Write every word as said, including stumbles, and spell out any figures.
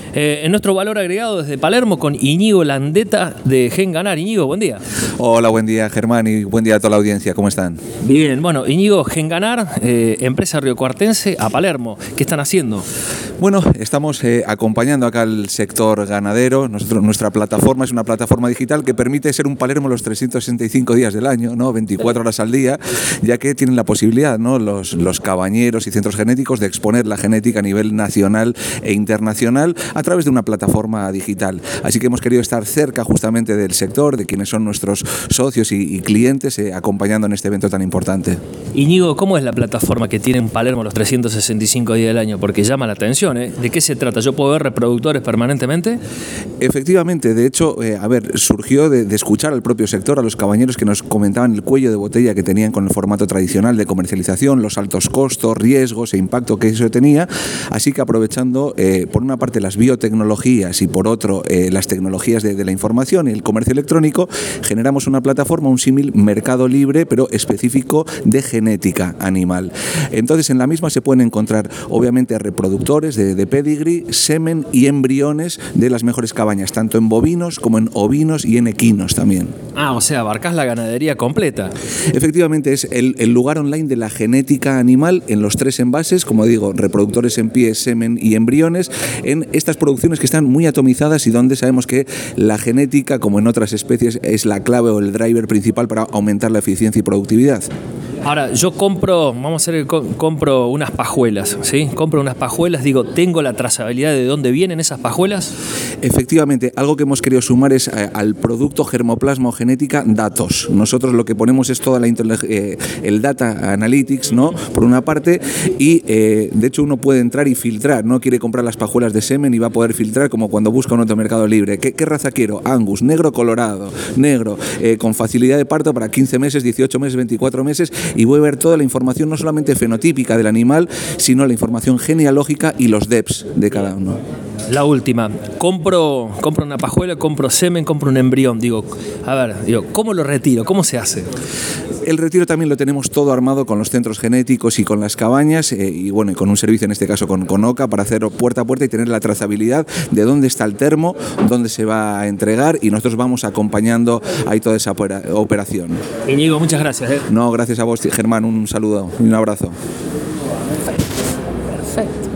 Eh, en nuestro valor agregado desde Palermo con Íñigo Landeta de Genganar. Íñigo, buen día. Hola, buen día Germán y buen día a toda la audiencia. ¿Cómo están? Bien, bueno, Íñigo, Genganar, eh, empresa riocuartense a Palermo. ¿Qué están haciendo? Bueno, estamos eh, acompañando acá al sector ganadero. Nosotros, nuestra plataforma es una plataforma digital que permite ser un Palermo los trescientos sesenta y cinco días del año, ¿no? veinticuatro horas al día, ya que tienen la posibilidad, ¿no? los, los cabañeros y centros genéticos de exponer la genética a nivel nacional e internacional a través de una plataforma digital. Así que hemos querido estar cerca justamente del sector, de quienes son nuestros socios y, y clientes, eh, acompañando en este evento tan importante. Íñigo, ¿cómo es la plataforma que tiene en Palermo los trescientos sesenta y cinco días del año? Porque llama la atención, ¿eh? ¿De qué se trata? ¿Yo puedo ver reproductores permanentemente? Efectivamente, de hecho, eh, a ver, surgió de, de escuchar al propio sector, a los cabañeros que nos comentaban el cuello de botella que tenían con el formato tradicional de comercialización, los altos costos, riesgos e impacto que eso tenía, así que aprovechando, eh, por una parte, las biotecnologías y por otro, eh, las tecnologías de, de la información y el comercio electrónico, generamos una plataforma, un símil mercado libre, pero específico de genética animal. Entonces, en la misma se pueden encontrar, obviamente, reproductores de, de pedigree, semen y embriones de las mejores cabañas, tanto en bovinos como en ovinos y en equinos también. Ah, o sea, abarcás la ganadería completa. Efectivamente, es el, el lugar online de la genética animal en los tres envases, como digo, reproductores en pie, semen y embriones, en estas producciones que están muy atomizadas y donde sabemos que la genética, como en otras especies, es la clave o el driver principal para aumentar la eficiencia y productividad. Ahora, yo compro, vamos a hacer, compro unas pajuelas, ¿sí? Compro unas pajuelas, digo, ¿tengo la trazabilidad de dónde vienen esas pajuelas? Efectivamente, algo que hemos querido sumar es eh, al producto germoplasma o genética datos. Nosotros lo que ponemos es toda la eh, el data analytics, ¿no? Por una parte, y eh, de hecho uno puede entrar y filtrar, no quiere comprar las pajuelas de semen y va a poder filtrar como cuando busca un otro mercado libre. ¿Qué, qué raza quiero? Angus, negro colorado, negro, eh, con facilidad de parto para quince meses, dieciocho meses, veinticuatro meses, y voy a ver toda la información no solamente fenotípica del animal, sino la información genealógica y los D E Ps de cada uno. La última, compro, compro una pajuela, compro semen, compro un embrión. Digo, a ver, digo, ¿cómo lo retiro? ¿Cómo se hace? El retiro también lo tenemos todo armado con los centros genéticos y con las cabañas, eh, y bueno, y con un servicio en este caso con, con OCA para hacer puerta a puerta y tener la trazabilidad de dónde está el termo, dónde se va a entregar, y nosotros vamos acompañando ahí toda esa operación. Íñigo, muchas gracias. ¿eh? No, gracias a vos, Germán, un saludo y un abrazo. Perfecto.